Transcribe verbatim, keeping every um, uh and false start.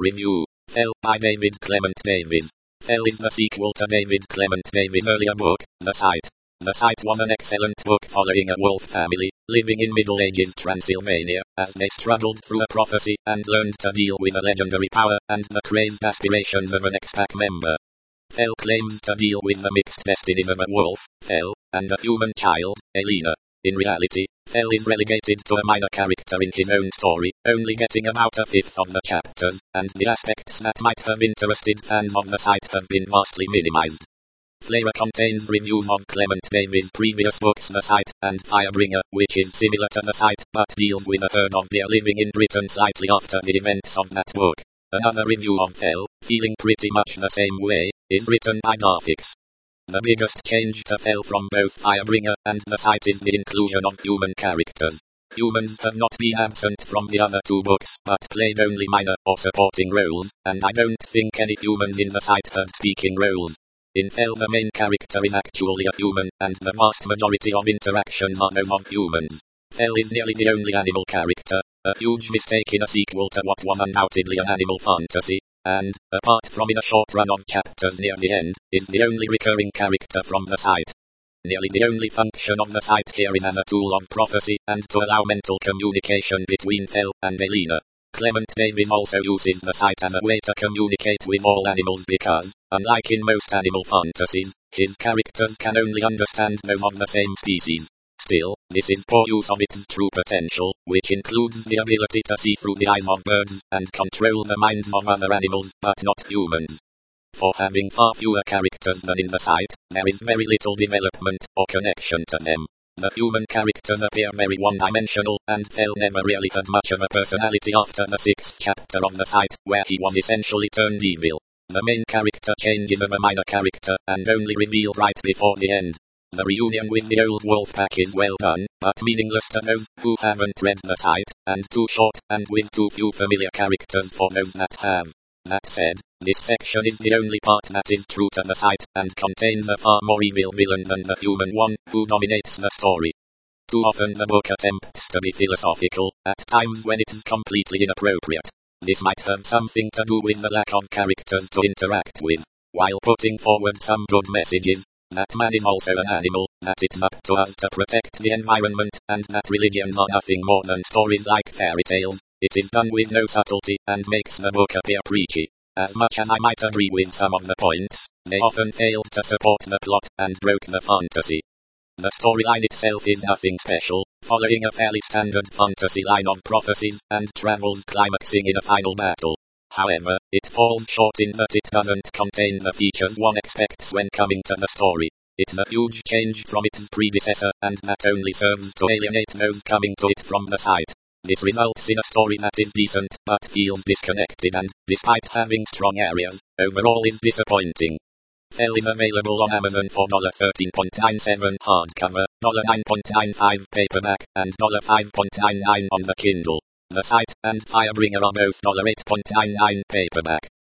Review. Fell by David Clement Davies. Fell is the sequel to David Clement Davies' earlier book, The Sight. The Sight was an excellent book following a wolf family, living in Middle Ages Transylvania, as they struggled through a prophecy and learned to deal with a legendary power and the crazed aspirations of an ex-pack member. Fell claims to deal with the mixed destinies of a wolf, Fell, and a human child, Elena. In reality, Fell is relegated to a minor character in his own story, only getting about a fifth of the chapters, and the aspects that might have interested fans of The Sight have been vastly minimized. Flera contains reviews of Clement Davies' previous books The Sight and Firebringer, which is similar to The Sight but deals with a third of their living in Britain slightly after the events of that book. Another review of Fell, feeling pretty much the same way, is written by Darfix. The biggest change to Fell from both Firebringer and The Sight is the inclusion of human characters. Humans have not been absent from the other two books but played only minor or supporting roles, and I don't think any humans in The Sight had speaking roles. In Fell the main character is actually a human, and the vast majority of interactions are those of humans. Fell is nearly the only animal character, a huge mistake in a sequel to what was undoubtedly an animal fantasy, and, apart from in a short run of chapters near the end, is the only recurring character from The Sight. Nearly the only function of The Sight here is as a tool of prophecy and to allow mental communication between Fell and Elena. Clement Davies also uses The Sight as a way to communicate with all animals because, unlike in most animal fantasies, his characters can only understand those of the same species. Still, this is poor use of its true potential, which includes the ability to see through the eyes of birds and control the minds of other animals, but not humans. For having far fewer characters than in The Sight, there is very little development or connection to them. The human characters appear very one-dimensional, and Fell never really had much of a personality after the sixth chapter of The Sight, where he was essentially turned evil. The main character changes of a minor character, and only revealed right before the end. The reunion with the old wolf pack is well done, but meaningless to those who haven't read The Sight, and too short, and with too few familiar characters for those that have. That said, this section is the only part that is true to The Sight, and contains a far more evil villain than the human one, who dominates the story. Too often the book attempts to be philosophical, at times when it is completely inappropriate. This might have something to do with the lack of characters to interact with, while putting forward some good messages. That man is also an animal, that it's up to us to protect the environment, and that religions are nothing more than stories like fairy tales. It is done with no subtlety, and makes the book appear preachy. As much as I might agree with some of the points, they often failed to support the plot, and broke the fantasy. The storyline itself is nothing special, following a fairly standard fantasy line of prophecies, and travels climaxing in a final battle. However, it falls short in that it doesn't contain the features one expects when coming to the story. It's a huge change from its predecessor, and that only serves to alienate those coming to it from The Sight. This results in a story that is decent, but feels disconnected and, despite having strong areas, overall is disappointing. Fell is available on Amazon for thirteen ninety-seven dollars hardcover, nine ninety-five paperback, and five ninety-nine on the Kindle. The Sight and Firebringer are both eight ninety-nine paperback.